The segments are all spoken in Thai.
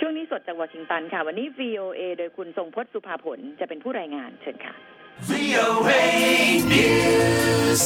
ช่วงนี้สดจากวอชิงตันค่ะวันนี้ VOA โดยคุณทรงพจน์สุภาผลจะเป็นผู้รายงานเชิญค่ะ VOA News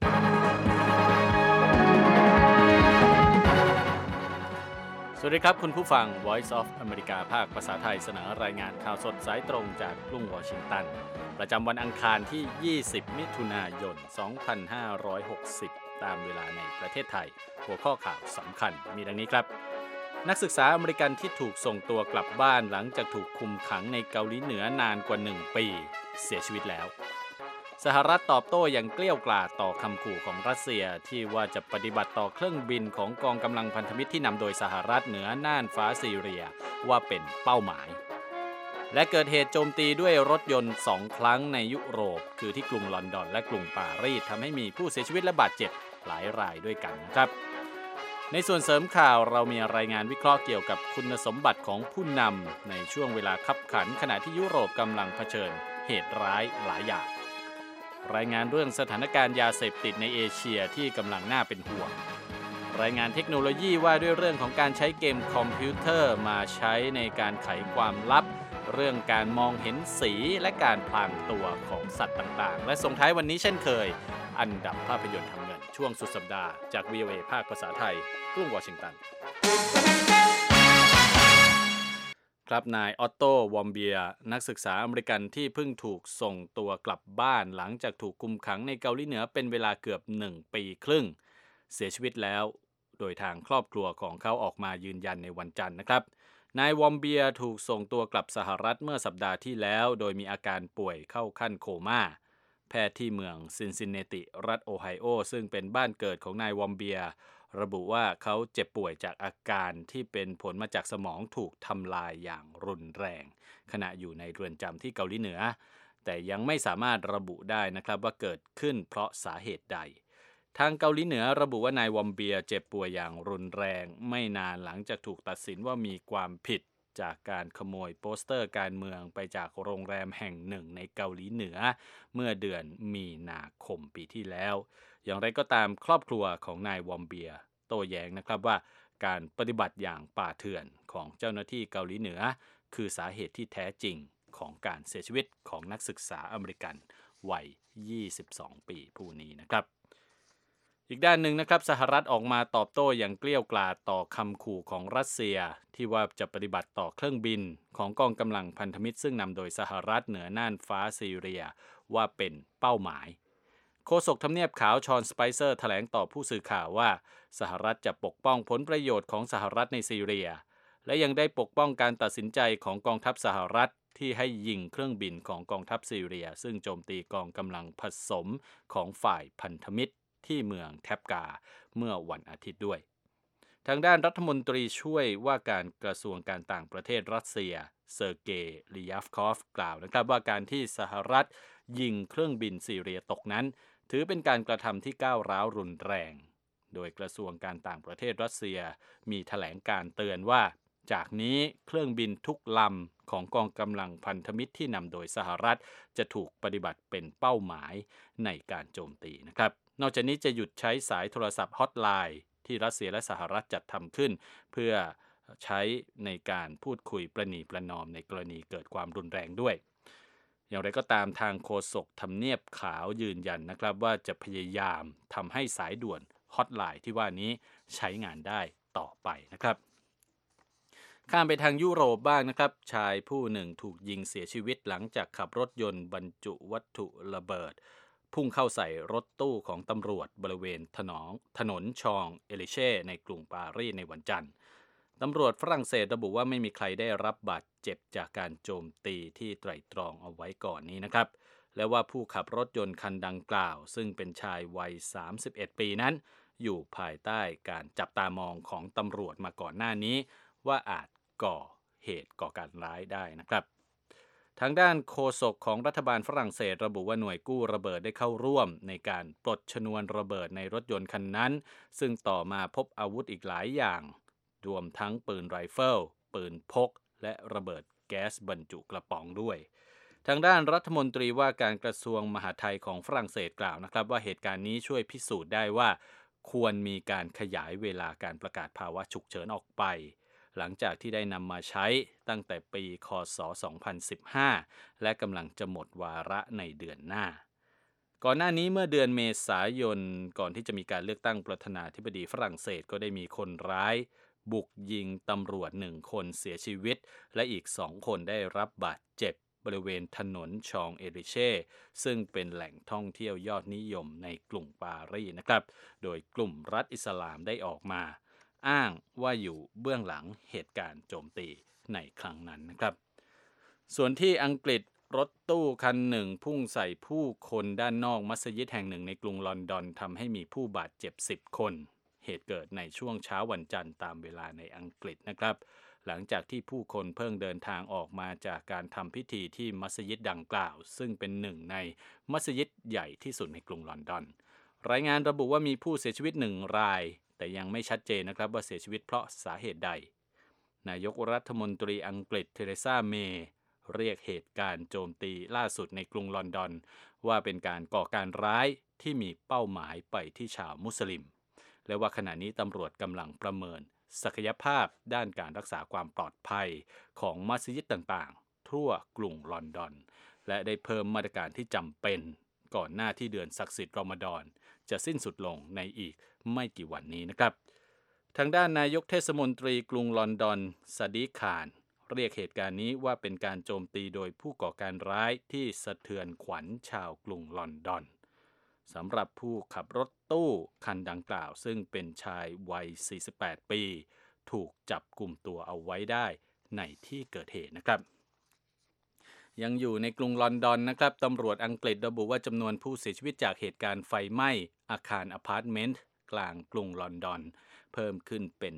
สวัสดีครับคุณผู้ฟัง Voice of America ภาคภาษาไทยเสนอรายงานข่าวสดสายตรงจากกรุงวอชิงตันประจำวันอังคารที่ 20 มิถุนายน 2560 ตามเวลาในประเทศไทยหัวข้อข่าวสำคัญมีดังนี้ครับนักศึกษาอเมริกันที่ถูกส่งตัวกลับบ้านหลังจากถูกคุมขังในเกาหลีเหนือนานกว่า 1 ปีเสียชีวิตแล้วสหรัฐตอบโต้อย่างเกลี้ยวกล่อมต่อคำขู่ของรัสเซียที่ว่าจะปฏิบัติต่อเครื่องบินของกองกำลังพันธมิตรที่นำโดยสหรัฐเหนือน่านฟ้าซีเรียว่าเป็นเป้าหมายและเกิดเหตุโจมตีด้วยรถยนต์2 ครั้งในยุโรปคือที่กรุงลอนดอนและกรุงปารีสทำให้มีผู้เสียชีวิตและบาดเจ็บหลายรายด้วยกันนะครับในส่วนเสริมข่าวเรามีรายงานวิเคราะห์เกี่ยวกับคุณสมบัติของผู้นำในช่วงเวลาคับขันขณะที่ยุโรปกำลังเผชิญเหตุร้ายหลายอย่างรายงานเรื่องสถานการณ์ยาเสพติดในเอเชียที่กำลังน่าเป็นห่วงรายงานเทคโนโลยีว่าด้วยเรื่องของการใช้เกมคอมพิวเตอร์มาใช้ในการไขความลับเรื่องการมองเห็นสีและการพลางตัวของสัตว์ต่างๆและส่งท้ายวันนี้เช่นเคยอันดับภาพยนตร์ทำเงินช่วงสุดสัปดาห์จาก VOA ภาคภาษาไทยกรุงวอชิงตันครับนายออตโตวอมเบียนักศึกษาอเมริกันที่เพิ่งถูกส่งตัวกลับบ้านหลังจากถูกคุมขังในเกาหลีเหนือเป็นเวลาเกือบ1 ปีครึ่งเสียชีวิตแล้วโดยทางครอบครัวของเขาออกมายืนยันในวันจันทร์นะครับนายวอมเบียถูกส่งตัวกลับสหรัฐเมื่อสัปดาห์ที่แล้วโดยมีอาการป่วยเข้าขั้นโคม่าแพทย์ที่เมืองซินซินเนติรัฐโอไฮโอซึ่งเป็นบ้านเกิดของนายวอมเบียระบุว่าเขาเจ็บป่วยจากอาการที่เป็นผลมาจากสมองถูกทำลายอย่างรุนแรงขณะอยู่ในเรือนจำที่เกาหลีเหนือแต่ยังไม่สามารถระบุได้นะครับว่าเกิดขึ้นเพราะสาเหตุใดทางเกาหลีเหนือระบุว่านายวอมเบียเจ็บป่วยอย่างรุนแรงไม่นานหลังจากถูกตัดสินว่ามีความผิดจากการขโมยโปสเตอร์การเมืองไปจากโรงแรมแห่งหนึ่งในเกาหลีเหนือเมื่อเดือนมีนาคมปีที่แล้วอย่างไรก็ตามครอบครัวของนายวอมเบียโต้แย้งนะครับว่าการปฏิบัติอย่างป่าเถื่อนของเจ้าหน้าที่เกาหลีเหนือคือสาเหตุที่แท้จริงของการเสียชีวิตของนักศึกษาอเมริกันวัย 22 ปีผู้นี้นะครับอีกด้านหนึ่งนะครับสหรัฐออกมาตอบโต้อย่างเกลี้ยวกล่อมต่อคำขู่ของรัสเซียที่ว่าจะปฏิบัติต่อเครื่องบินของกองกำลังพันธมิตรซึ่งนำโดยสหรัฐเหนือน่านฟ้าซีเรียว่าเป็นเป้าหมายโฆษกทำเนียบขาวชอนสไปเซอร์แถลงต่อผู้สื่อข่าวว่าสหรัฐจะปกป้องผลประโยชน์ของสหรัฐในซีเรียและยังได้ปกป้องการตัดสินใจของกองทัพสหรัฐที่ให้ยิงเครื่องบินของกองทัพซีเรียซึ่งโจมตีกองกำลังผสมของฝ่ายพันธมิตรที่เมืองแทบกาเมื่อวันอาทิตย์ด้วยทางด้านรัฐมนตรีช่วยว่าการกระทรวงการต่างประเทศรัสเซียเซอร์เกย์ลียาฟคอฟกล่าวนะครับว่าการที่สหรัฐยิงเครื่องบินซีเรียตกนั้นถือเป็นการกระทำที่ก้าวร้าวรุนแรงโดยกระทรวงการต่างประเทศรัสเซียมีแถลงการเตือนว่าจากนี้เครื่องบินทุกลำของกองกำลังพันธมิตรที่นำโดยสหรัฐจะถูกปฏิบัติเป็นเป้าหมายในการโจมตีนะครับนอกจากนี้จะหยุดใช้สายโทรศัพท์ฮอตไลน์ที่รัสเซียและสหรัฐจัดทำขึ้นเพื่อใช้ในการพูดคุยประนีประนอมในกรณีเกิดความรุนแรงด้วยอย่างไรก็ตามทางโฆษกทำเนียบขาวยืนยันนะครับว่าจะพยายามทำให้สายด่วนฮอตไลน์ที่ว่านี้ใช้งานได้ต่อไปนะครับข้ามไปทางยุโรปบ้างนะครับชายผู้หนึ่งถูกยิงเสียชีวิตหลังจากขับรถยนต์บรรจุวัตถุระเบิดพุ่งเข้าใส่รถตู้ของตำรวจบริเวณถนนชองเอลิเช่ในกรุงปารีสในวันจันทร์ตำรวจฝรั่งเศสระบุว่าไม่มีใครได้รับบาดเจ็บจากการโจมตีที่ไตร่ตรองเอาไว้ก่อนนี้นะครับและว่าผู้ขับรถยนต์คันดังกล่าวซึ่งเป็นชายวัย31 ปีนั้นอยู่ภายใต้การจับตามองของตำรวจมาก่อนหน้านี้ว่าอาจก่อเหตุก่อการร้ายได้นะครับทางด้านโฆษกของรัฐบาลฝรั่งเศสระบุว่าหน่วยกู้ระเบิดได้เข้าร่วมในการปลดชนวนระเบิดในรถยนต์คันนั้นซึ่งต่อมาพบอาวุธอีกหลายอย่างรวมทั้งปืนไรเฟิลปืนพกและระเบิดแก๊สบรรจุกระป๋องด้วยทางด้านรัฐมนตรีว่าการกระทรวงมหาดไทยของฝรั่งเศสกล่าวนะครับว่าเหตุการณ์นี้ช่วยพิสูจน์ได้ว่าควรมีการขยายเวลาการประกาศภาวะฉุกเฉินออกไปหลังจากที่ได้นำมาใช้ตั้งแต่ปีคศ2015และกำลังจะหมดวาระในเดือนหน้าก่อนหน้านี้เมื่อเดือนเมษายนก่อนที่จะมีการเลือกตั้งประธานาธิบดีฝรั่งเศสก็ได้มีคนร้ายบุกยิงตำรวจ1 คนเสียชีวิตและอีก2 คนได้รับบาดเจ็บบริเวณถนนชองเอริเช่ซึ่งเป็นแหล่งท่องเที่ยวยอดนิยมในกรุงปารีสนะครับโดยกลุ่มรัฐอิสลามได้ออกมาอ้างว่าอยู่เบื้องหลังเหตุการณ์โจมตีในครั้งนั้นนะครับส่วนที่อังกฤษรถตู้คันหนึ่งพุ่งใส่ผู้คนด้านนอกมัสยิดแห่งหนึ่งในกรุงลอนดอนทำให้มีผู้บาดเจ็บ10 คนเหตุเกิดในช่วงเช้าวันจันทร์ตามเวลาในอังกฤษนะครับหลังจากที่ผู้คนเพิ่งเดินทางออกมาจากการทำพิธีที่มัสยิดดังกล่าวซึ่งเป็นหนึ่งในมัสยิดใหญ่ที่สุดในกรุงลอนดอนรายงานระบุว่ามีผู้เสียชีวิต1 รายแต่ยังไม่ชัดเจนนะครับว่าเสียชีวิตเพราะสาเหตุใดนายกรัฐมนตรีอังกฤษเทเรซาเมย์เรียกเหตุการณ์โจมตีล่าสุดในกรุงลอนดอนว่าเป็นการก่อการร้ายที่มีเป้าหมายไปที่ชาวมุสลิมและว่าขณะนี้ตำรวจกำลังประเมินศักยภาพด้านการรักษาความปลอดภัยของมัสยิดต่างๆทั่วกรุงลอนดอนและได้เพิ่มมาตรการที่จำเป็นก่อนหน้าที่เดือนศักดิ์สิทธิ์รอมฎอนจะสิ้นสุดลงในอีกไม่กี่วันนี้นะครับทางด้านนายกเทศมนตรีกรุงลอนดอนซาดีคานเรียกเหตุการณ์นี้ว่าเป็นการโจมตีโดยผู้ก่อการร้ายที่สะเทือนขวัญชาวกรุงลอนดอนสำหรับผู้ขับรถตู้คันดังกล่าวซึ่งเป็นชายวัย48 ปีถูกจับกุมตัวเอาไว้ได้ในที่เกิดเหตุนะครับยังอยู่ในกรุงลอนดอนนะครับตำรวจอังกฤษระบุว่าจำนวนผู้เสียชีวิตจากเหตุการณ์ไฟไหม้อาคารอพาร์ตเมนต์กลางกรุงลอนดอนเพิ่มขึ้นเป็น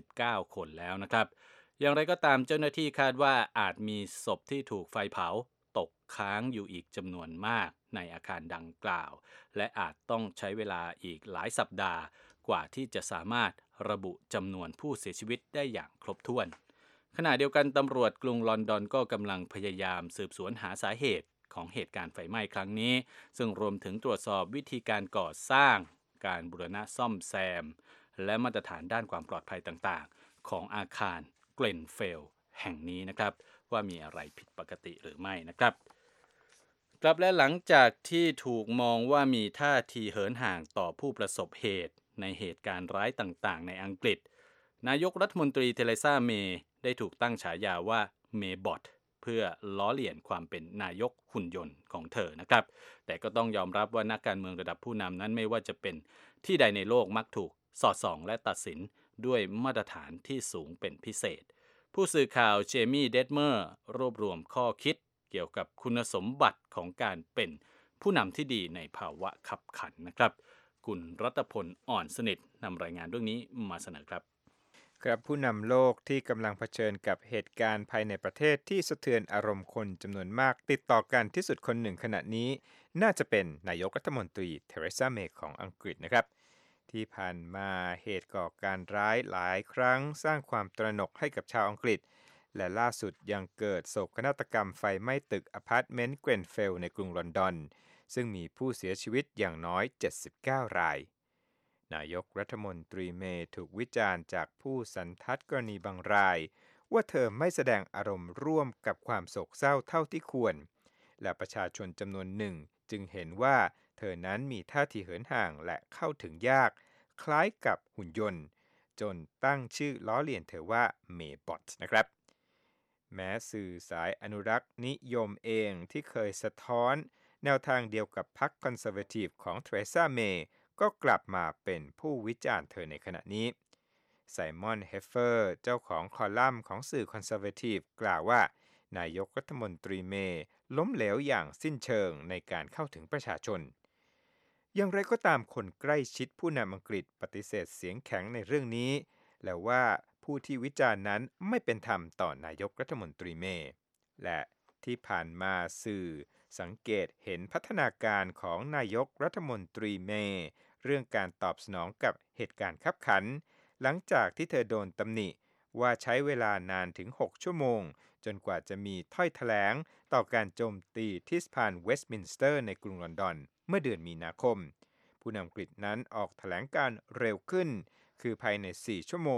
79 คนแล้วนะครับอย่างไรก็ตามเจ้าหน้าที่คาดว่าอาจมีศพที่ถูกไฟเผาตกค้างอยู่อีกจำนวนมากในอาคารดังกล่าวและอาจต้องใช้เวลาอีกหลายสัปดาห์กว่าที่จะสามารถระบุจำนวนผู้เสียชีวิตได้อย่างครบถ้วนขณะเดียวกันตำรวจกรุงลอนดอนก็กำลังพยายามสืบสวนหาสาเหตุของเหตุการณ์ไฟไหม้ครั้งนี้ซึ่งรวมถึงตรวจสอบวิธีการก่อสร้างการบูรณะซ่อมแซมและมาตรฐานด้านความปลอดภัยต่างๆของอาคารเกรนเฟลแห่งนี้นะครับว่ามีอะไรผิดปกติหรือไม่นะครับครับและหลังจากที่ถูกมองว่ามีท่าทีเหินห่างต่อผู้ประสบเหตุในเหตุการณ์ร้ายต่างๆในอังกฤษนายกรัฐมนตรีเทเรซาเมย์ได้ถูกตั้งฉายาว่าเมย์บอทเพื่อล้อเลียนความเป็นนายกหุ่นยนต์ของเธอนะครับแต่ก็ต้องยอมรับว่านักการเมืองระดับผู้นำนั้นไม่ว่าจะเป็นที่ใดในโลกมักถูกสอดส่องและตัดสินด้วยมาตรฐานที่สูงเป็นพิเศษผู้สื่อข่าวเจมี่เดดเมอร์รวบรวมข้อคิดเกี่ยวกับคุณสมบัติของการเป็นผู้นำที่ดีในภาวะขับขันนะครับคุณรัตพลอ่อนสนิทนำรายงานเรื่องนี้มาเสนอครับครับผู้นำโลกที่กำลังเผชิญกับเหตุการณ์ภายในประเทศที่สะเทือนอารมณ์คนจำนวนมากติดต่อกันที่สุดคนหนึ่งขณะนี้น่าจะเป็นนายกรัฐมนตรีเทเรซาเมย์ของอังกฤษนะครับที่ผ่านมาเหตุก่อการร้ายหลายครั้งสร้างความตระหนกให้กับชาวอังกฤษและล่าสุดยังเกิดโศกนาฏกรรมไฟไหม้ตึกอพาร์ตเมนต์เกรนเฟลในกรุงลอนดอนซึ่งมีผู้เสียชีวิตอย่างน้อย79 รายนายกรัฐมนตรีเมย์ถูกวิจารณ์จากผู้สันทัดกรณีบางรายว่าเธอไม่แสดงอารมณ์ร่วมกับความโศกเศร้าเท่าที่ควรและประชาชนจำนวนหนึ่งจึงเห็นว่าเธอนั้นมีท่าทีเหินห่างและเข้าถึงยากคล้ายกับหุ่นยนต์จนตั้งชื่อล้อเลียนเธอว่าเมย์บอทนะครับแม้สื่อสายอนุรักษ์นิยมเองที่เคยสะท้อนแนวทางเดียวกับพรรคคอนเซอร์เวทีฟของเทเรซาเมย์ก็กลับมาเป็นผู้วิจารณ์เธอในขณะนี้ไซมอนเฮฟเฟอร์เจ้าของคอลัมน์ของสื่อคอนเซอร์เวทีฟกล่าวว่านายกรัฐมนตรีเมย์ล้มเหลวอย่างสิ้นเชิงในการเข้าถึงประชาชนอย่างไรก็ตามคนใกล้ชิดผู้นำอังกฤษปฏิเสธเสียงแข็งในเรื่องนี้และว่าผู้ที่วิจารณ์นั้นไม่เป็นธรรมต่อนายกรัฐมนตรีเมย์และที่ผ่านมาสื่อสังเกตเห็นพัฒนาการของนายกรัฐมนตรีเมย์เรื่องการตอบสนองกับเหตุการณ์คับขันหลังจากที่เธอโดนตำหนิว่าใช้เวลานานถึง6 ชั่วโมงจนกว่าจะมีถ้อยแถลงต่อการโจมตีที่สะพานเวสต์มินสเตอร์ในกรุงลอนดอนเมื่อเดือนมีนาคมผู้นำอังกฤษนั้นออกแถลงการเร็วขึ้นคือภายใน4 ชั่วโมง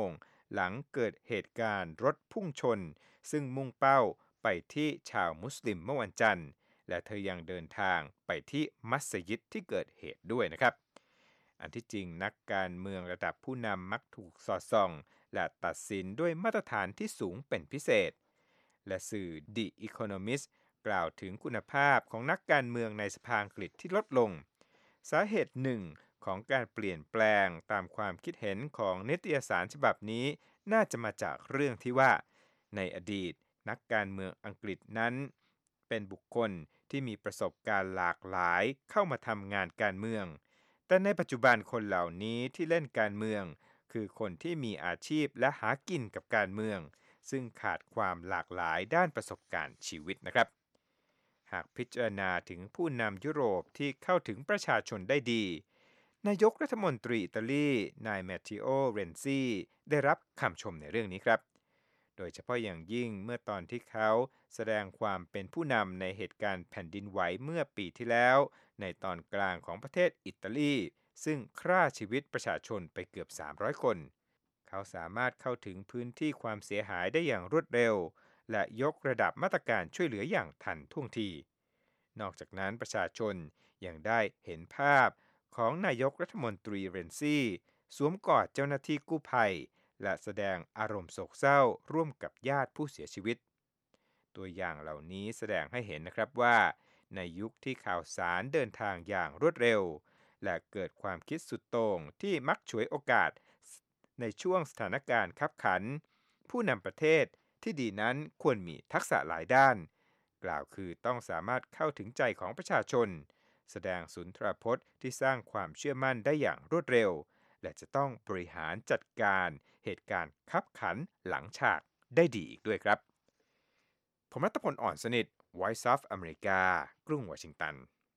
หลังเกิดเหตุการณ์รถพุ่งชนซึ่งมุ่งเป้าไปที่ชาวมุสลิมเมื่อวันจันทร์และเธอยังเดินทางไปที่มัสยิดที่เกิดเหตุด้วยนะครับอันที่จริงนักการเมืองระดับผู้นำมักถูกสอดส่องและตัดสินด้วยมาตรฐานที่สูงเป็นพิเศษและสื่อ The Economist กล่าวถึงคุณภาพของนักการเมืองในสภาอังกฤษที่ลดลงสาเหตุหนึ่งของการเปลี่ยนแปลงตามความคิดเห็นของนิตยสารฉบับนี้น่าจะมาจากเรื่องที่ว่าในอดีตนักการเมืองอังกฤษนั้นเป็นบุคคลที่มีประสบการณ์หลากหลายเข้ามาทำงานการเมืองแต่ในปัจจุบันคนเหล่านี้ที่เล่นการเมืองคือคนที่มีอาชีพและหากินกับการเมืองซึ่งขาดความหลากหลายด้านประสบการณ์ชีวิตนะครับหากพิจารณาถึงผู้นำยุโรปที่เข้าถึงประชาชนได้ดีนายกรัฐมนตรีอิตาลีนายแมตติโอ เรนซีได้รับคำชมในเรื่องนี้ครับโดยเฉพาะอย่างยิ่งเมื่อตอนที่เขาแสดงความเป็นผู้นำในเหตุการณ์แผ่นดินไหวเมื่อปีที่แล้วในตอนกลางของประเทศอิตาลีซึ่งฆ่าชีวิตประชาชนไปเกือบ300คนเขาสามารถเข้าถึงพื้นที่ความเสียหายได้อย่างรวดเร็วและยกระดับมาตรการช่วยเหลืออย่างทันท่วงทีนอกจากนั้นประชาชนยังได้เห็นภาพของนายกรัฐมนตรีเรนซี่สวมกอดเจ้าหน้าที่กู้ภัยและแสดงอารมณ์โศกเศร้าร่วมกับญาติผู้เสียชีวิตตัวอย่างเหล่านี้แสดงให้เห็นนะครับว่าในยุคที่ข่าวสารเดินทางอย่างรวดเร็วและเกิดความคิดสุดโต่งที่มักฉวยโอกาสในช่วงสถานการณ์คับขันผู้นำประเทศที่ดีนั้นควรมีทักษะหลายด้านกล่าวคือต้องสามารถเข้าถึงใจของประชาชนแสดงสุนทรพจน์ที่สร้างความเชื่อมั่นได้อย่างรวดเร็วและจะต้องบริหารจัดการเหตุการณ์คับขันหลังฉากได้ดีอีกด้วยครับผมรัตพล อ่อนสนิท Voice of America กรุงวอชิงตัน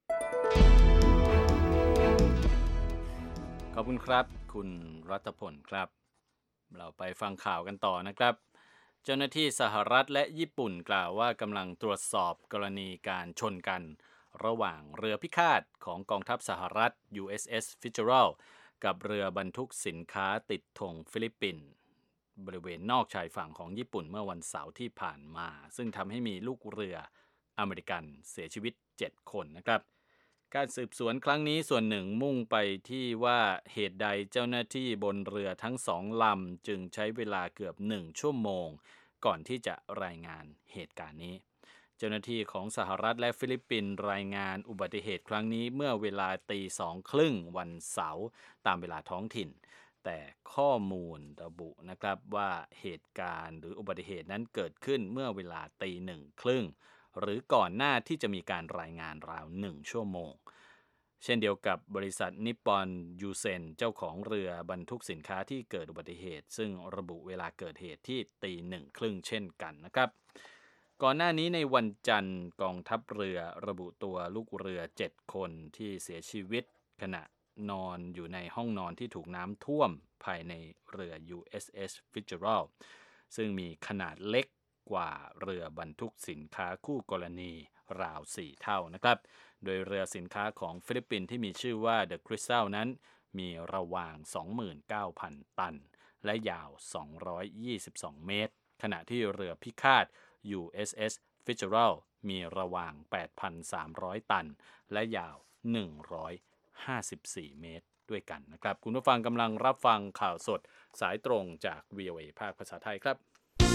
ขอบคุณครับคุณรัตพลครับเราไปฟังข่าวกันต่อนะครับเจ้าหน้าที่สหรัฐและญี่ปุ่นกล่าวว่ากำลังตรวจสอบกรณีการชนกันระหว่างเรือพิฆาตของกองทัพสหรัฐ USS Fitzgerald กับเรือบรรทุกสินค้าติดธงฟิลิปปินส์บริเวณนอกชายฝั่งของญี่ปุ่นเมื่อวันเสาร์ที่ผ่านมาซึ่งทำให้มีลูกเรืออเมริกันเสียชีวิต7คนนะครับการสืบสวนครั้งนี้ส่วนหนึ่งมุ่งไปที่ว่าเหตุใดเจ้าหน้าที่บนเรือทั้ง2 ลำจึงใช้เวลาเกือบ1 ชั่วโมงก่อนที่จะรายงานเหตุการณ์นี้เจ้าหน้าที่ของสหรัฐและฟิลิปปินส์รายงานอุบัติเหตุครั้งนี้เมื่อเวลา 2:30 วันเสาร์ตามเวลาท้องถิ่นแต่ข้อมูลระบุนะครับว่าเหตุการณ์หรืออุบัติเหตุนั้นเกิดขึ้นเมื่อเวลา 1:30 หรือก่อนหน้าที่จะมีการรายงานราว1 ชั่วโมงเช่นเดียวกับบริษัทนิปปอนยูเซนเจ้าของเรือบรรทุกสินค้าที่เกิดอุบัติเหตุซึ่งระบุเวลาเกิดเหตุที่ 1:30 เช่นกันนะครับก่อนหน้านี้ในวันจันทร์กองทัพเรือระบุตัวลูกเรือ7 คนที่เสียชีวิตขณะนอนอยู่ในห้องนอนที่ถูกน้ำท่วมภายในเรือ USS Fitzgerald ซึ่งมีขนาดเล็กกว่าเรือบรรทุกสินค้าคู่กรณีราว4 เท่านะครับโดยเรือสินค้าของฟิลิปปินส์ที่มีชื่อว่า The Crystal นั้นมีระวาง 29,000 ตันและยาว222 เมตรขณะที่เรือพิฆาต USS Fitzgerald มีระวาง 8,300 ตันและยาว154 เมตรด้วยกันนะครับคุณผู้ฟังกำลังรับฟังข่าวสดสายตรงจาก VOA ภาคภาษาไทยครับ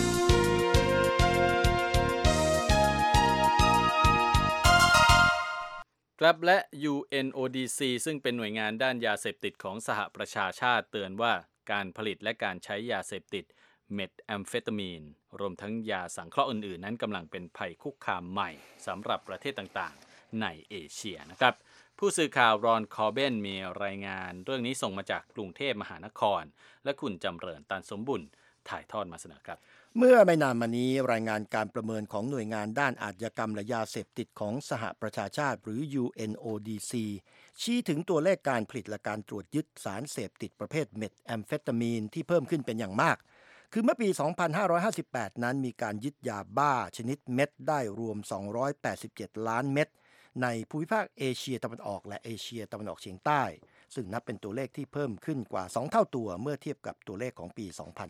ครับและ UNODC ซึ่งเป็นหน่วยงานด้านยาเสพติดของสหประชาชาติเตือนว่าการผลิตและการใช้ยาเสพติดเมทแอมเฟตามีนรวมทั้งยาสังเคราะห์อื่นๆนั้นกำลังเป็นภัยคุกคามใหม่สำหรับประเทศต่างๆในเอเชียนะครับผู้สื่อข่าวรอนคอร์เบนมีรายงานเรื่องนี้ส่งมาจากกรุงเทพมหานครและคุณจำเริญตันสมบุญถ่ายทอดมาเสนอครับเมื่อไม่นานมานี้รายงานการประเมินของหน่วยงานด้านอาชญากรรมและยาเสพติดของสหประชาชาติหรือ UNODC ชี้ถึงตัวเลขการผลิตและการตรวจยึดสารเสพติดประเภทเมทแอมเฟตามีนที่เพิ่มขึ้นเป็นอย่างมากคือเมื่อปี 2558 นั้นมีการยึดยาบ้าชนิดเม็ดได้รวม287 ล้านเม็ดในภูมิภาคเอเชียตะวันออกและเอเชียตะวันออกเฉียงใต้ซึ่งนับเป็นตัวเลขที่เพิ่มขึ้นกว่า2เท่าตัวเมื่อเทียบกับตัวเลขของปี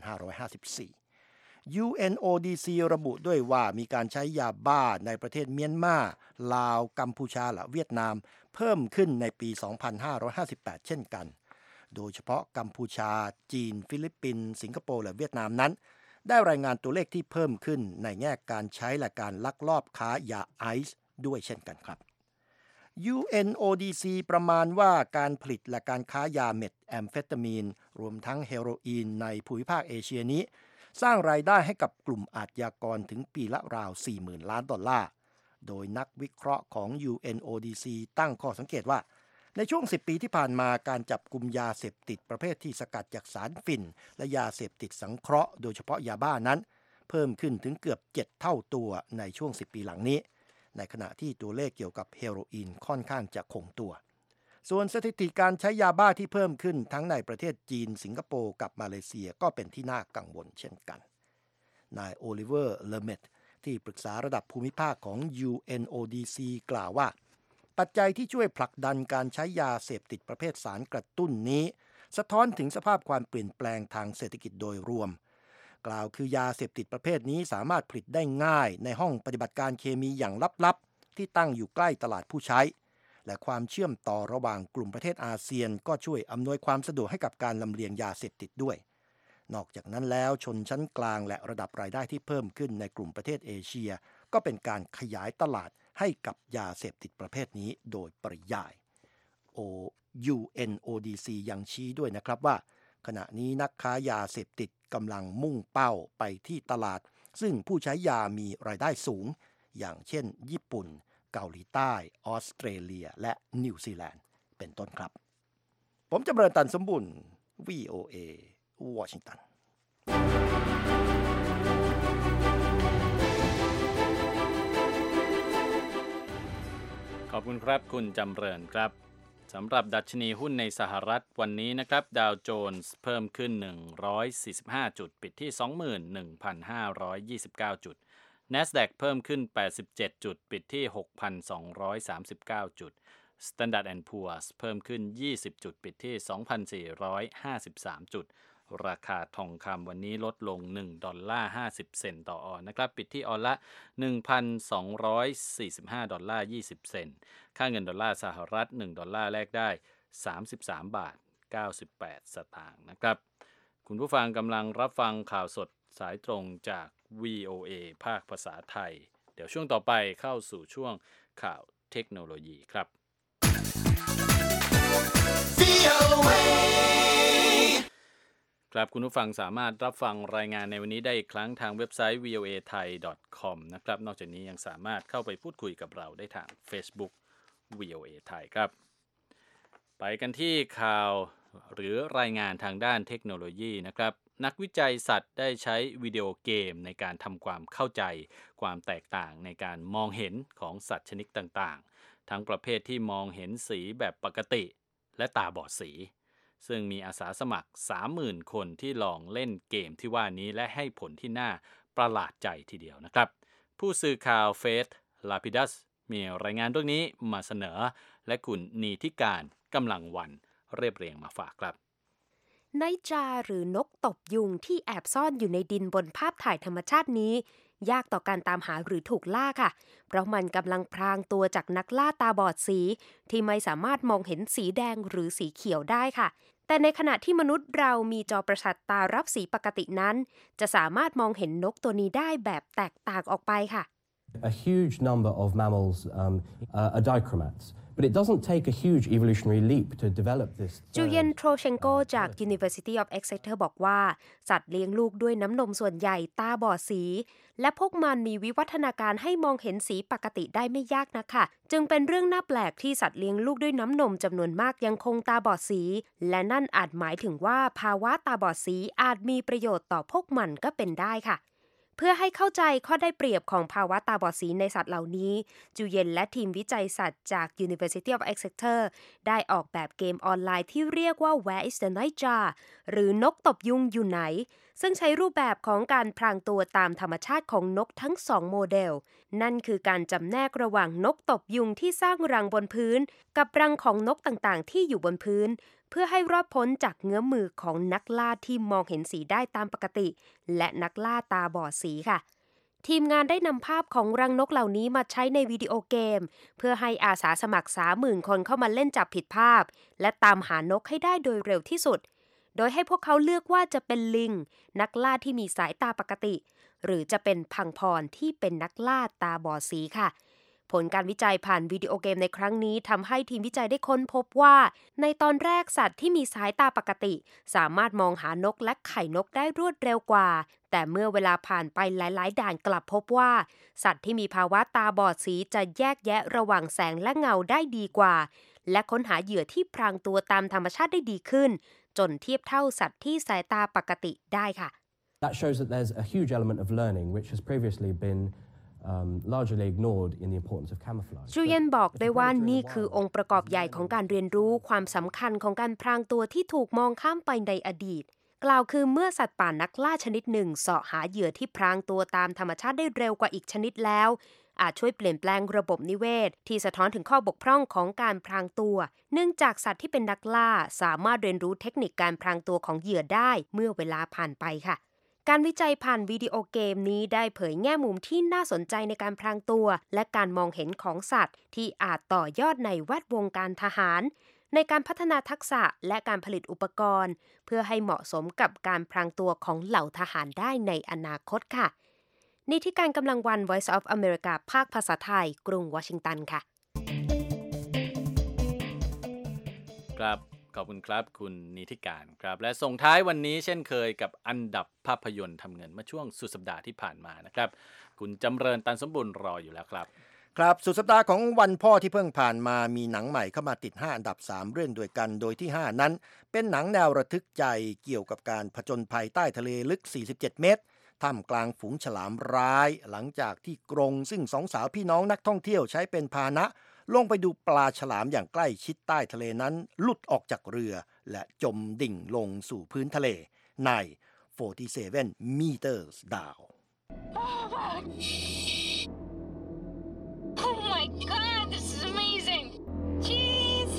2554 UNODC ระบุด้วยว่ามีการใช้ยาบ้าในประเทศเมียนมาลาวกัมพูชาและเวียดนามเพิ่มขึ้นในปี 2558 เช่นกันโดยเฉพาะกัมพูชาจีนฟิลิปปินส์สิงคโปร์และเวียดนามนั้นได้รายงานตัวเลขที่เพิ่มขึ้นในแง่การใช้และการลักลอบค้ายาไอซ์ด้วยเช่นกันครับ UNODC ประมาณว่าการผลิตและการค้ายาเม็ดแอมเฟตามีนรวมทั้งเฮโรอีนในภูมิภาคเอเชียนี้สร้างรายได้ให้กับกลุ่มอาชญากรถึงปีละราว 40,000 ล้านดอลลาร์โดยนักวิเคราะห์ของ UNODC ตั้งข้อสังเกตว่าในช่วง10 ปีที่ผ่านมาการจับกุมยาเสพติดประเภทที่สกัดจากสารฝิ่นและยาเสพติดสังเคราะห์โดยเฉพาะยาบ้านั้นเพิ่มขึ้นถึงเกือบ7เท่าตัวในช่วง10 ปีหลังนี้ในขณะที่ตัวเลขเกี่ยวกับเฮโรอีนค่อนข้างจะคงตัวส่วนสถิติการใช้ยาบ้าที่เพิ่มขึ้นทั้งในประเทศจีนสิงคโปร์กับมาเลเซียก็เป็นที่น่ากังวลเช่นกันนายโอลิเวอร์เลเมตที่ปรึกษาระดับภูมิภาคของ UNODC กล่าวว่าปัจจัยที่ช่วยผลักดันการใช้ยาเสพติดประเภทสารกระตุ้นนี้สะท้อนถึงสภาพความเปลี่ยนแปลงทางเศรษฐกิจโดยรวมกล่าวคือยาเสพติดประเภทนี้สามารถผลิตได้ง่ายในห้องปฏิบัติการเคมีอย่างลับๆที่ตั้งอยู่ใกล้ตลาดผู้ใช้และความเชื่อมต่อระหว่างกลุ่มประเทศอาเซียนก็ช่วยอำนวยความสะดวกให้กับการลำเลียงยาเสพติดด้วยนอกจากนั้นแล้วชนชั้นกลางและระดับรายได้ที่เพิ่มขึ้นในกลุ่มประเทศเอเชียก็เป็นการขยายตลาดให้กับยาเสพติดประเภทนี้โดยปริยาย UNODC ยังชี้ด้วยนะครับว่าขณะนี้นักค้ายาเสพติดกำลังมุ่งเป้าไปที่ตลาดซึ่งผู้ใช้ยามีรายได้สูงอย่างเช่นญี่ปุ่นเกาหลีใต้ออสเตรเลียและนิวซีแลนด์เป็นต้นครับผมจำเริญตันสมบุญ VOA วอชิงตันขอบคุณครับคุณจำเริญครับสำหรับดัชนีหุ้นในสหรัฐวันนี้นะครับดาวโจนส์เพิ่มขึ้น145จุดปิดที่ 21,529 จุด NASDAQ เพิ่มขึ้น87จุดปิดที่ 6,239 จุด Standard & Poor's เพิ่มขึ้น20จุดปิดที่ 2,453 จุดราคาทองคำวันนี้ลดลง$1.50 เซนต์ต่อออนซ์นะครับปิดที่ออนละ $1,245.20 เซนต์ค่าเงินดอลลาร์สหรัฐ$1แลกได้33.98 สตางค์นะครับคุณผู้ฟังกำลังรับฟังข่าวสดสายตรงจาก VOA ภาคภาษาไทยเดี๋ยวช่วงต่อไปเข้าสู่ช่วงข่าวเทคโนโลยีครับครับคุณผู้ฟังสามารถรับฟังรายงานในวันนี้ได้อีกครั้งทางเว็บไซต์ voathai.com นะครับนอกจากนี้ยังสามารถเข้าไปพูดคุยกับเราได้ทาง Facebook VOA ไทยครับไปกันที่ข่าวหรือรายงานทางด้านเทคโนโลยีนะครับนักวิจัยสัตว์ได้ใช้วิดีโอเกมในการทำความเข้าใจความแตกต่างในการมองเห็นของสัตว์ชนิดต่างๆทั้งประเภทที่มองเห็นสีแบบปกติและตาบอดสีซึ่งมีอาสาสมัคร 30,000 คนที่ลองเล่นเกมที่ว่านี้และให้ผลที่น่าประหลาดใจทีเดียวนะครับผู้สื่อข่าวเฟธลาพิดัสมีรายงานเรื่องนี้มาเสนอและคุณนีทิการกำลังวันเรียบเรียงมาฝากครับไนจาหรือนกตบยุงที่แอบซ่อนอยู่ในดินบนภาพถ่ายธรรมชาตินี้ยากต่อการตามหาหรือถูกล่าค่ะเพราะมันกำลังพรางตัวจากนักล่าตาบอดสีที่ไม่สามารถมองเห็นสีแดงหรือสีเขียวได้ค่ะแต่ในขณะที่มนุษย์เรามีจอประสาทตารับสีปกตินั้นจะสามารถมองเห็นนกตัวนี้ได้แบบแตกต่างออกไปค่ะ A huge number of mammals are dichromats, but it doesn't take a huge evolutionary leap to develop this. จูเยน โทรเชนโกจาก University of Exeter บอกว่าสัตว์เลี้ยงลูกด้วยน้ำนมส่วนใหญ่ตาบอดสีและพวกมันมีวิวัฒนาการให้มองเห็นสีปกติได้ไม่ยากนักค่ะจึงเป็นเรื่องน่าแปลกที่สัตว์เลี้ยงลูกด้วยน้ำนมจำนวนมากยังคงตาบอดสีและนั่นอาจหมายถึงว่าภาวะตาบอดสีอาจมีประโยชน์ต่อพวกมันก็เป็นได้ค่ะเพื่อให้เข้าใจข้อได้เปรียบของภาวะตาบอดสีในสัตว์เหล่านี้จูเยนและทีมวิจัยสัตว์จาก University of Exeter ได้ออกแบบเกมออนไลน์ที่เรียกว่า Where is the Nightjar หรือนกตบยุงอยู่ไหนซึ่งใช้รูปแบบของการพรางตัวตามธรรมชาติของนกทั้ง2โมเดลนั่นคือการจำแนกระหว่างนกตบยุงที่สร้างรังบนพื้นกับรังของนกต่างๆที่อยู่บนพื้นเพื่อให้รอดพ้นจากเงื้อมมือของนักล่าที่มองเห็นสีได้ตามปกติและนักล่าตาบอดสีค่ะทีมงานได้นำภาพของรังนกเหล่านี้มาใช้ในวิดีโอเกมเพื่อให้อาสาสมัคร 30,000 คนเข้ามาเล่นจับผิดภาพและตามหานกให้ได้โดยเร็วที่สุดโดยให้พวกเขาเลือกว่าจะเป็นลิงนักล่าที่มีสายตาปกติหรือจะเป็นพังพรที่เป็นนักล่าตาบอดสีค่ะผลการวิจัยผ่านวิดีโอเกมในครั้งนี้ทำให้ทีมวิจัยได้ค้นพบว่าในตอนแรกสัตว์ที่มีสายตาปกติสามารถมองหานกและไข่นกได้รวดเร็วกว่าแต่เมื่อเวลาผ่านไปหลายๆด่านกลับพบว่าสัตว์ที่มีภาวะตาบอดสีจะแยกแยะระหว่างแสงและเงาได้ดีกว่าและค้นหาเหยื่อที่พรางตัวตามธรรมชาติได้ดีขึ้นจนเทียบเท่าสัตว์ที่สายตาปกติได้ค่ะ That shows that there's a huge element of learning which has previously been largely ignored in the importance of camouflage. จูเยนบอกได้ว่านี่คือองค์ประกอบใหญ่ของการเรียนรู้ความสำคัญของการพรางตัวที่ถูกมองข้ามไปในอดีตกล่าวคือเมื่อสัตว์ป่านักล่าชนิดหนึ่งเสาะหาเหยื่อที่พรางตัวตามธรรมชาติได้เร็วกว่าอีกชนิดแล้วอาจช่วยเปลี่ยนแปลงระบบนิเวศที่สะท้อนถึงข้อบกพร่องของการพรางตัวเนื่องจากสัตว์ที่เป็นนักล่าสามารถเรียนรู้เทคนิคการพรางตัวของเหยื่อได้เมื่อเวลาผ่านไปค่ะการวิจัยผ่านวิดีโอเกมนี้ได้เผยแง่มุมที่น่าสนใจในการพรางตัวและการมองเห็นของสัตว์ที่อาจต่อยอดในแวดวงการทหารในการพัฒนาทักษะและการผลิตอุปกรณ์เพื่อให้เหมาะสมกับการพรางตัวของเหล่าทหารได้ในอนาคตค่ะนิติการกำลังวัน Voice of America ภาคภาษาไทยกรุงวอชิงตันค่ะครับขอบคุณครับคุณนิติการครับและส่งท้ายวันนี้เช่นเคยกับอันดับภาพยนตร์ทำเงินเมื่อช่วงสุดสัปดาห์ที่ผ่านมานะครับคุณจำเริญตันสมบูรณ์รออยู่แล้วครับครับสุดสัปดาห์ของวันพ่อที่เพิ่งผ่านมามีหนังใหม่เข้ามาติด5อันดับ3เรื่องด้วยกันโดยที่5นั้นเป็นหนังแนวระทึกใจเกี่ยวกับการผจญภัยใต้ทะเลลึก47เมตรท่ามกลางฝูงฉลามร้ายหลังจากที่กรงซึ่งสองสาวพี่น้องนักท่องเที่ยวใช้เป็นพาหนะลงไปดูปลาฉลามอย่างใกล้ชิดใต้ทะเลนั้นหลุดออกจากเรือและจมดิ่งลงสู่พื้นทะเลใน47 meters down Oh my god, this is amazing! Jeez!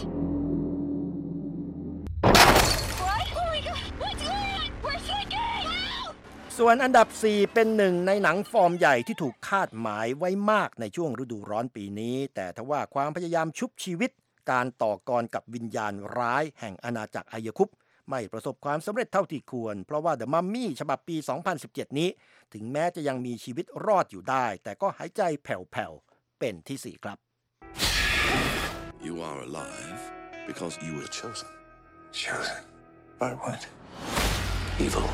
What? Oh my god, what's going on? Where's the game? Help! ส่วนอันดับ4เป็นหนึ่งในหนังฟอร์มใหญ่ที่ถูกคาดหมายไว้มากในช่วงฤดูร้อนปีนี้แต่ทว่าความพยายามชุบชีวิตการต่อกรกับวิญญาณร้ายแห่งอาณาจักรอายคุปไม่ประสบความสำเร็จเท่าที่ควรเพราะว่า The Mummy ฉบับปี 2017 นี้ถึงแม้จะยังมีชีวิตรอดอยู่ได้แต่ก็หายใจแผ่วๆเป็นที่4ครับ You are alive because you were chosen. Chosen by what? Evil.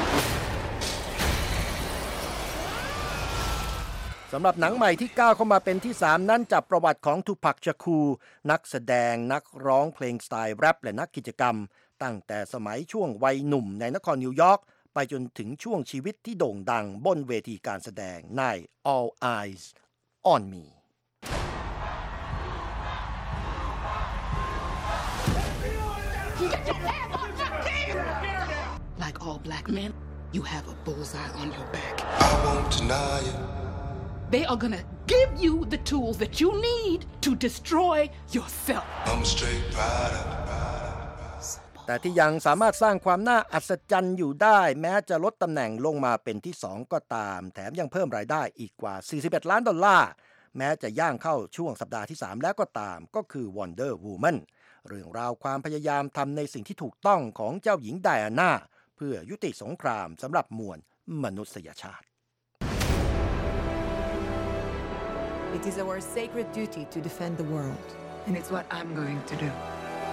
สำหรับหนังใหม่ที่ก้าวเข้ามาเป็นที่3นั้นจับประวัติของทูพัก ชาคูนักแสดงนักร้องเพลงสไตล์แรปและนักกิจกรรมตั้งแต่สมัยช่วงวัยหนุ่มในนครนิวยอร์กไปจนถึงช่วงชีวิตที่โด่งดังบนเวทีการแสดงใน All Eyes on Me Like all black men, you have a bullseye on your back. I won't deny it. They are gonna give you the tools that you need to destroy yourself. I'm straight rider. แต่ที่ยังสามารถสร้างความน่าอัศจรรย์อยู่ได้แม้จะลดตำแหน่งลงมาเป็นที่2ก็ตามแถมยังเพิ่มรายได้อีกกว่า$41 ล้านแม้จะย่างเข้าช่วงสัปดาห์ที่3แล้วก็ตามก็คือ Wonder Woman เรื่องราวความพยายามทำในสิ่งที่ถูกต้องของเจ้าหญิงไดอาน่าเพื่อยุติสงครามสำหรับมวลมนุษยชาติ It is our sacred duty to defend the world, and it's what I'm going to do.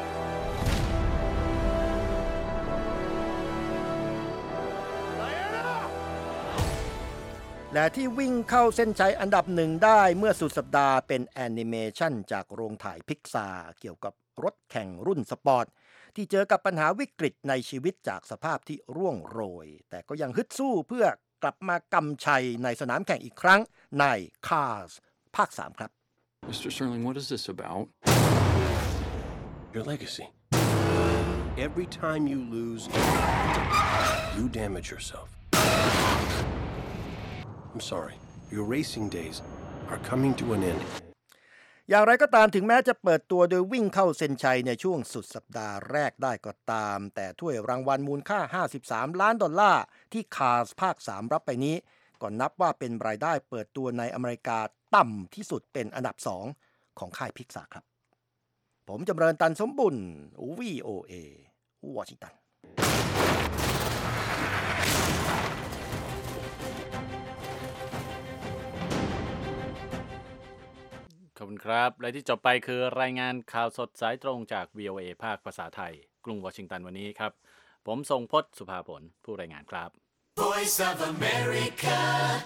และที่วิ่งเข้าเส้นชัยอันดับ1ได้เมื่อสุดสัปดาห์เป็นแอนิเมชันจากโรงถ่ายพิกซาร์เกี่ยวกับรถแข่งรุ่นสปอร์ตที่เจอกับปัญหาวิกฤตในชีวิตจากสภาพที่ร่วงโรยแต่ก็ยังฮึดสู้เพื่อกลับมากำชัยในสนามแข่งอีกครั้งใน Cars ภาค 3 ครับ Mr. Sterling, what is this about? Your legacy. every time you lose, you damage yourself. I'm sorry. Your racing days are coming to an end. อย่างไรก็ตามถึงแม้จะเปิดตัวโดยวิ่งเข้าเส้นชัยในช่วงสุดสัปดาห์แรกได้ก็ตามแต่ถ้วยรางวัลมูลค่า$53 ล้านที่คาร์สภาค 3 รับไปนี้ก็นับว่าเป็นรายได้เปิดตัวในอเมริกาต่ำที่สุดเป็นอันดับ 2 ของค่ายพิกซาร์ครับผมจำเริญตันสมบุญ VOA วอชิงตันขอบคุณครับและที่จบไปคือรายงานข่าวสดสายตรงจาก VOA ภาคภาษาไทยกรุงวอชิงตันวันนี้ครับผมทรงพจน์สุภาผลผู้รายงานครับ Voice of America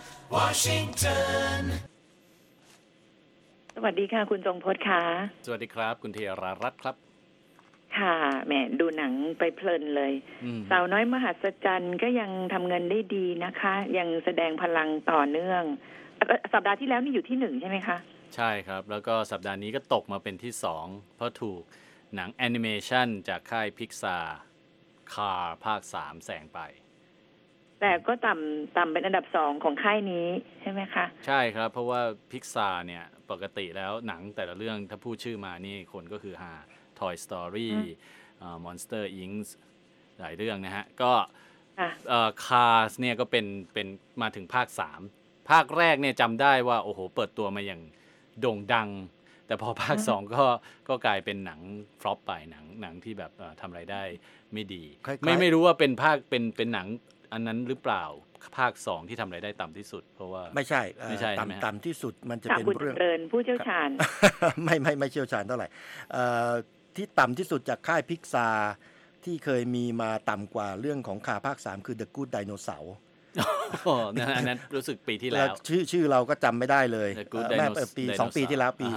Washington สวัสดีค่ะคุณทรงพจน์ค่ะสวัสดีครับคุณธีรรัตน์ครับค่ะแหมดูหนังไปเพลินเลยสาวน้อยมหัศจรรย์ก็ยังทำเงินได้ดีนะคะยังแสดงพลังต่อเนื่องสัปดาห์ที่แล้วนี่อยู่ที่1ใช่ไหมคะใช่ครับแล้วก็สัปดาห์นี้ก็ตกมาเป็นที่2เพราะถูกหนังแอนิเมชันจากค่ายพิกซาร์คาร์ภาค3แซงไปแต่ก็ต่ำเป็นอันดับ2ของค่ายนี้ใช่ไหมคะใช่ครับเพราะว่าพิกซาร์เนี่ยปกติแล้วหนังแต่ละเรื่องถ้าพูดชื่อมานี่คนก็คือToy Story Monster Inc หลายเรื่องนะฮะก็Cars เนี่ยก็เป็นมาถึงภาค3ภาคแรกเนี่ยจำได้ว่าโอ้โหเปิดตัวมาอย่างโด่งดังแต่พอภาค2ก็กลายเป็นหนังฟลอปไปหนังที่แบบทำรายได้ไม่ดีไม่รู้ว่าเป็นภาคเป็นหนังอันนั้นหรือเปล่าภาค2ที่ทำรายได้ต่ำที่สุดเพราะว่าไม่ใช่ต่ำที่สุดมันจะเป็นเรื่องผู้เชี่ยวชาญไม่เชี่ยวชาญเท่าไหร่ที่ต่ำที่สุดจากค่ายพิกซาร์ที่เคยมีมาต่ำกว่าเรื่องของคาภาค3คือ The Good Dinosaur อันนั้นรู้สึกปีที่แล้วชื่อเราก็จำไม่ได้เลยแม่ปี2ปีที่แล้วปี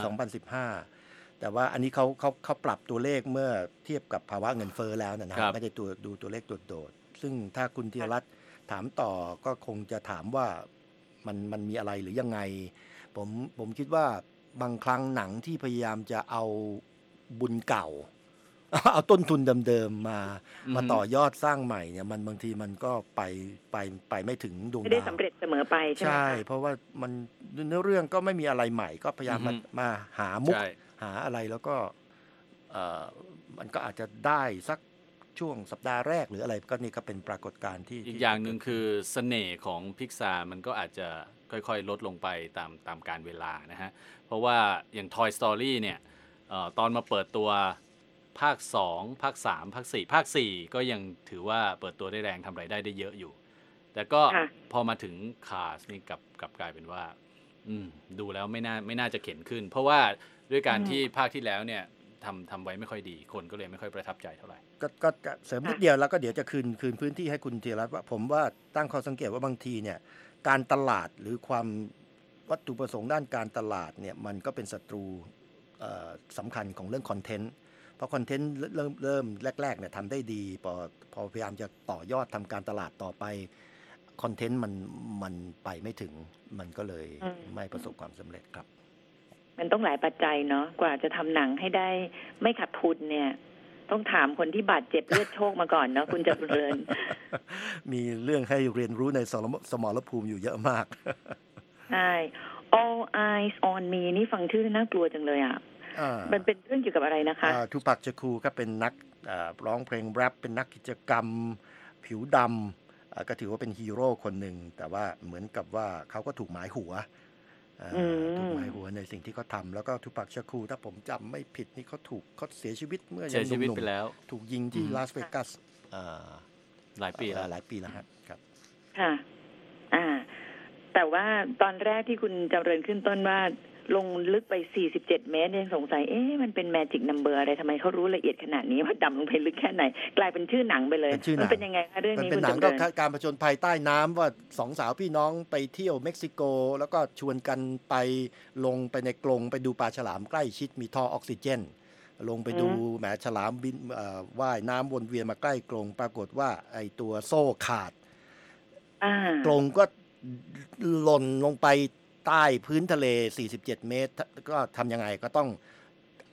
2015แต่ว่าอันนี้เขาปรับตัวเลขเมื่อเทียบกับภาวะเงินเฟ้อแล้วนะครับไม่ได้ดูตัวเลขโดดๆซึ่งถ้าคุณธีรรัตน์ถามต่อก็คงจะถามว่ามันมีอะไรหรือยังไงผมคิดว่าบางครั้งหนังที่พยายามจะเอาบุญเก่าเอาต้นทุนเดิมๆมาต่อยอดสร้างใหม่เนี่ยมันบางทีมันก็ไปไม่ถึงดวงดาวไม่ได้สำเร็จเสมอไปใช่ไหมใช่เพราะว่ามันเนื้อเรื่องก็ไม่มีอะไรใหม่ก็พยายามมาหามุกหาอะไรแล้วก็มันก็อาจจะได้สักช่วงสัปดาห์แรกหรืออะไรก็นี่ก็เป็นปรากฏการณ์ที่อีกอย่างนึงคือเสน่ห์ของพิกซาร์มันก็อาจจะค่อยๆลดลงไปตามกาลเวลานะฮะเพราะว่าอย่าง Toy Story เนี่ยตอนมาเปิดตัวภาค2ภาค3ภาค4ภาค4ก็ยังถือว่าเปิดตัวได้แรงทำรายได้ได้เยอะอยู่แต่ก็พอมาถึง Cars นี่กลับกลายเป็นว่าดูแล้วไม่น่าจะเข็นขึ้นเพราะว่าด้วยการที่ภาคที่แล้วเนี่ยทำไว้ไม่ค่อยดีคนก็เลยไม่ค่อยประทับใจเท่าไหร่ก็เสริมนิดเดียวแล้วก็เดี๋ยวจะคืนพื้นที่ให้คุณธีรรัตน์ว่าผมว่าตั้งข้อสังเกตว่าบางทีเนี่ยการตลาดหรือความวัตถุประสงค์ด้านการตลาดเนี่ยมันก็เป็นศัตรูสำคัญของเรื่องคอนเทนต์เพราะคอนเทนต์เริ่มแรกๆเนี่ยทำได้ดีพอพยายามจะต่อยอดทำการตลาดต่อไปคอนเทนต์มันไปไม่ถึงมันก็เลยไม่ประสบความสำเร็จครับมันต้องหลายปัจจัยเนาะกว่าจะทำหนังให้ได้ไม่ขาดทุนเนี่ยต้องถามคนที่บาดเจ็บเลือดโชคมาก่อนเนาะคุณจำเริญมีเรื่องให้เรียนรู้ในสมรภูมิอยู่เยอะมากใช่ All Eyes on Me นี่ฟังชื่อน่ากลัวจังเลยอ่ะมันเป็นเรื่องเกี่ยวกับอะไรนะคะทูปักชาคูก็เป็นนักร้องเพลงแรปเป็นนักกิจกรรมผิวดำก็ถือว่าเป็นฮีโร่คนหนึ่งแต่ว่าเหมือนกับว่าเขาก็ถูกหมายหัวในสิ่งที่เขาทำแล้วก็ทูปักชาคูถ้าผมจำไม่ผิดนี่เขาเสียชีวิตเมื่อยังหนุ่มๆถูกยิงที่ลาสเวกัสหลายปีแล้วครับค่ะแต่ว่าตอนแรกที่คุณจำเริญขึ้นต้นว่าลงลึกไป47เมตรยังสงสัยมันเป็นแมจิกนัมเบอร์อะไรทำไมเขารู้ละเอียดขนาดนี้ว่าดำลงไปลึกแค่ไหนกลายเป็นชื่อหนังไปเลยมันเป็นยังไงคะเรื่องนี้คุณจำเริญเป็นหนังก็การผจญภัยใต้น้ำว่า2สาวพี่น้องไปเที่ยวเม็กซิโกแล้วก็ชวนกันไปลงไปในกรงไปดูปลาฉลามใกล้ชิดมีท่อออกซิเจนลงไปดูแหมฉลามบินว่ายน้ำวนเวียนมาใกล้กรงปรากฏว่าไอตัวโซ่ขาดกรงก็หล่นลงไปใต้พื้นทะเล47เมตรก็ทำยังไงก็ต้อง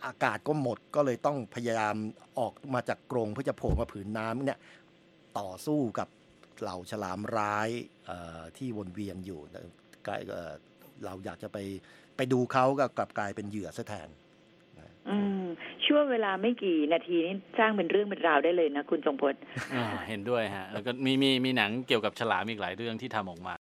อากาศก็หมดก็เลยต้องพยายามออกมาจากกรงเพื่อจะโผล่มาผืนน้ำเนี่ยต่อสู้กับเหล่าฉลามร้ายที่วนเวียนอยู่เราอยากจะไปดูเขาก็กลับกลายเป็นเหยื่อซะแทนช่วงเวลาไม่กี่นาทีนี้สร้างเป็นเรื่องเป็นราวได้เลยนะคุณทรงพจน์เห็นด้วยฮะแล้วก็มีหนังเกี่ยวกับฉลามอีกหลายเรื่องที่ทำออกมา